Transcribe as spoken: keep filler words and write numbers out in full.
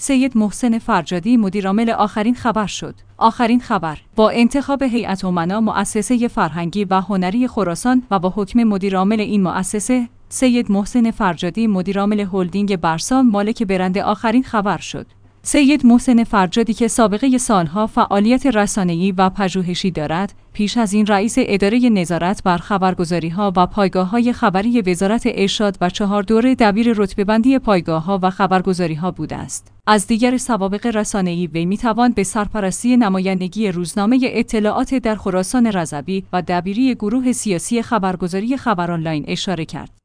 سید محسن فرجادی مدیرعامل آخرین خبر شد. آخرین خبر با انتخاب هیئت امنا مؤسسه فرهنگی و هنری خراسان و با حکم مدیرعامل این مؤسسه، سید محسن فرجادی مدیرعامل هلدینگ برسا مالک برند آخرین خبر شد. سید محسن فرجادی که سابقه سالها فعالیت رسانه‌ای و پژوهشی دارد، پیش از این رئیس اداره نظارت بر خبرگزاری‌ها و پایگاه‌های خبری وزارت ارشاد و چهار دوره دبیر رتبه‌بندی پایگاه‌ها و خبرگزاری‌ها بوده است. از دیگر سوابق رسانه‌ای وی می‌توان به سرپرستی نمایندگی روزنامه اطلاعات در خراسان رضوی و دبیری گروه سیاسی خبرگزاری خبر آنلاین اشاره کرد.